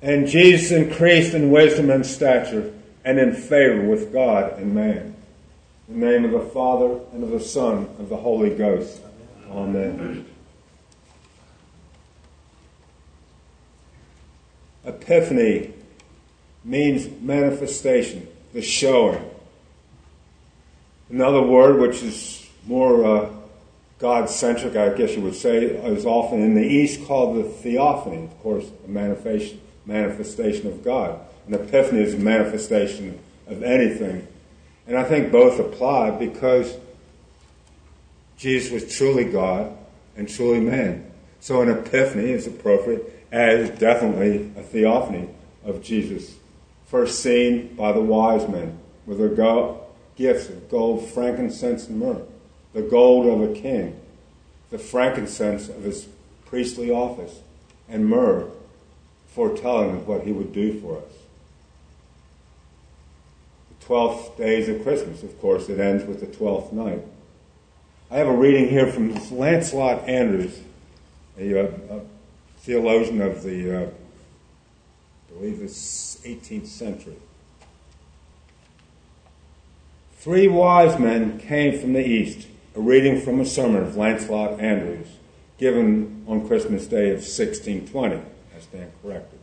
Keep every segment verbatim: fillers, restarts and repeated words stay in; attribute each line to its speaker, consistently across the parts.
Speaker 1: And Jesus increased in wisdom and stature and in favor with God and man. In the name of the Father, and of the Son, and of the Holy Ghost. Amen. Epiphany means manifestation, the showing. Another word which is more uh, God-centric, I guess you would say, is often in the East called the theophany, of course, a manifestation, manifestation of God. An epiphany is a manifestation of anything. And I think both apply because Jesus was truly God and truly man. So an epiphany is appropriate as definitely a theophany of Jesus. First seen by the wise men with their go- gifts of gold, frankincense, and myrrh. The gold of a king, the frankincense of his priestly office, and myrrh foretelling of what he would do for us. The twelfth days of Christmas, of course, it ends with the twelfth night. I have a reading here from Lancelot Andrewes, a, a, a theologian of the, uh, I believe, the eighteenth century. Three wise men came from the east. A reading from a sermon of Lancelot Andrewes, given on Christmas Day of sixteen twenty. I stand corrected.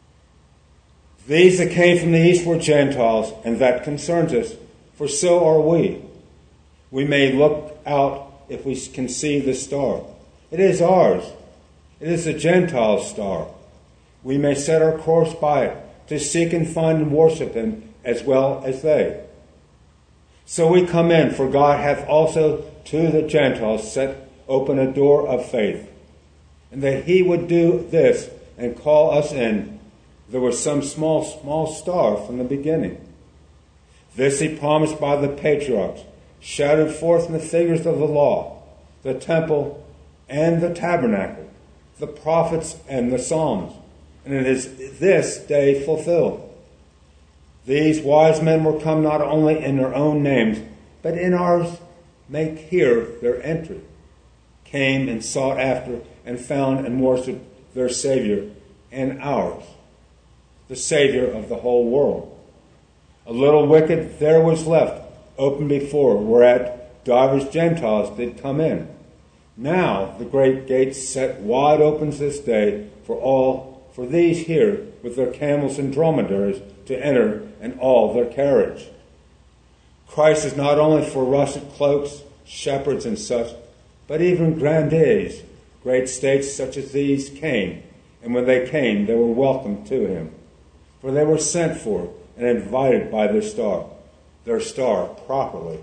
Speaker 1: These that came from the east were Gentiles, and that concerns us, for so are we. We may look out if we can see the star. It is ours. It is the Gentiles' star. We may set our course by it, to seek and find and worship him as well as they. So we come in, for God hath also to the Gentiles set open a door of faith. And that he would do this and call us in, there was some small, small star from the beginning. This he promised by the patriarchs, shadowed forth in the figures of the law, the temple and the tabernacle, the prophets and the psalms. And it is this day fulfilled. These wise men were come not only in their own names, but in ours make here their entry. Came and sought after and found and worshipped their Savior and ours, the Savior of the whole world. A little wicket there was left open before, whereat divers Gentiles did come in. Now the great gates set wide open this day for all, for these here with their camels and dromedaries to enter and all their carriage. Christ is not only for russet cloaks, shepherds and such, but even grandees, great states such as these came, and when they came, they were welcomed to him. For they were sent for and invited by their star, their star properly.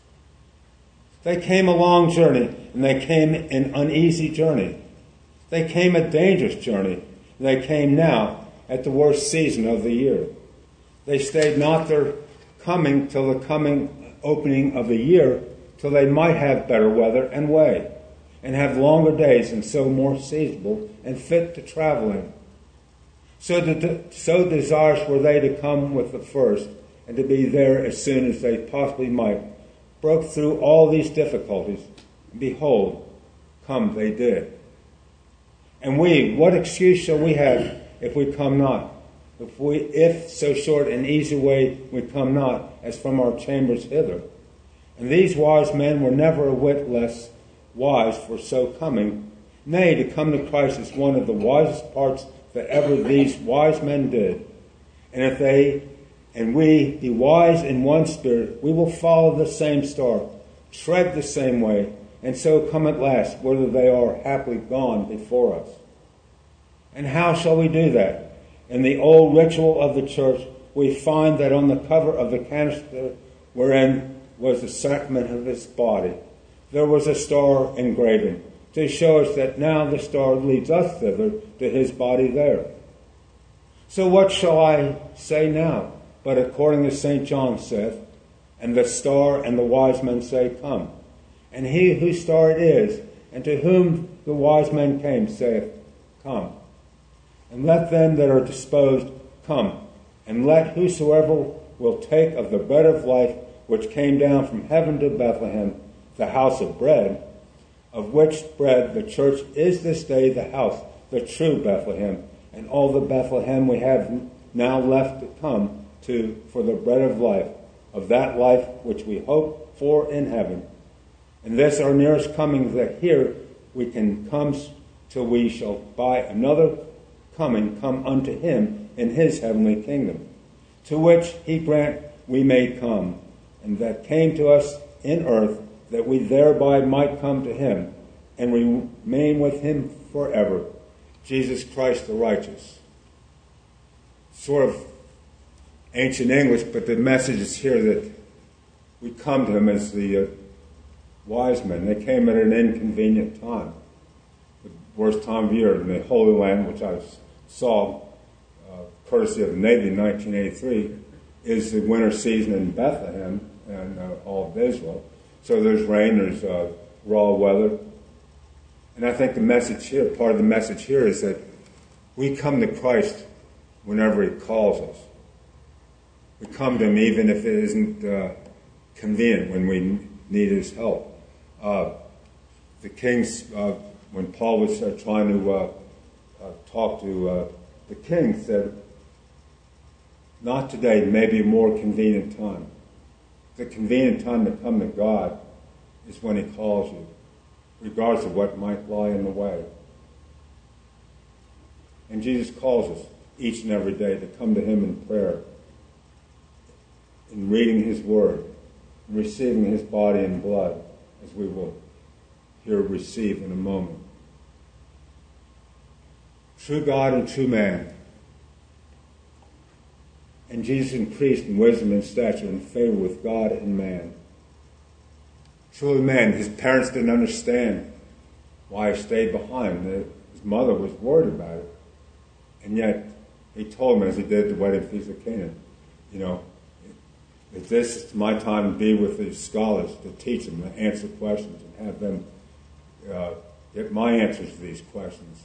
Speaker 1: They came a long journey, and they came an uneasy journey. They came a dangerous journey, and they came now at the worst season of the year. They stayed not their coming till the coming opening of the year, till they might have better weather and way, and have longer days, and so more seasonable and fit to travel in. So, de- so desirous were they to come with the first, and to be there as soon as they possibly might, broke through all these difficulties, and behold, come they did. And we, what excuse shall we have if we come not? If we, if so short and easy way we come not, as from our chambers hither. And these wise men were never a whit less wise for so coming. Nay, to come to Christ is one of the wisest parts that ever these wise men did. And if they and we be wise in one spirit, we will follow the same star, tread the same way, and so come at last, whither they are happily gone before us. And how shall we do that? In the old ritual of the church, we find that on the cover of the canister wherein was the sacrament of his body, there was a star engraven, to show us that now the star leads us thither to his body there. So what shall I say now? But according to Saint John saith, and the star and the wise men say, come. And he whose star it is, and to whom the wise men came, saith, come. And let them that are disposed come, and let whosoever will take of the bread of life which came down from heaven to Bethlehem, the house of bread, of which bread the church is this day the house, the true Bethlehem, and all the Bethlehem we have now left to come to for the bread of life, of that life which we hope for in heaven. And this our nearest coming, that here we can come till we shall by another coming come unto him in his heavenly kingdom, to which he grant we may come, and that came to us in earth, that we thereby might come to him, and remain with him forever. Jesus Christ the righteous. Sort of ancient English, but the message is here that we come to him as the uh, wise men. They came at an inconvenient time. The worst time of year in the Holy Land, which I saw, uh, courtesy of the Navy in nineteen eighty-three, is the winter season in Bethlehem and uh, all of Israel. So there's rain, there's uh, raw weather. And I think the message here, part of the message here is that we come to Christ whenever he calls us. We come to him even if it isn't uh, convenient, when we need his help. Uh, the kings, uh, when Paul was uh, trying to uh, uh, talk to uh, the king, said, not today, maybe a more convenient time. The convenient time to come to God is when he calls you, regardless of what might lie in the way. And Jesus calls us each and every day to come to him in prayer, in reading his word, in receiving his body and blood, as we will here receive in a moment. True God and true man. And Jesus increased in wisdom and stature and favor with God and man. Truly man, his parents didn't understand why he stayed behind. His mother was worried about it. And yet, he told him, as he did at the wedding feast of Canaan, you know, if this is my time to be with these scholars, to teach them, to answer questions, and have them uh, get my answers to these questions.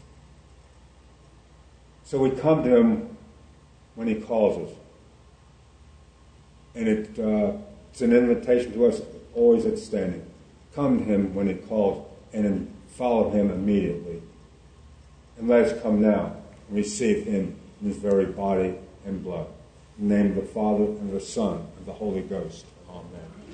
Speaker 1: So we come to him when he calls us. And it, uh, it's an invitation to us always at standing. Come to him when he calls, and then follow him immediately. And let us come now and receive him in his very body and blood. In the name of the Father, and of the Son, and of the Holy Ghost. Amen.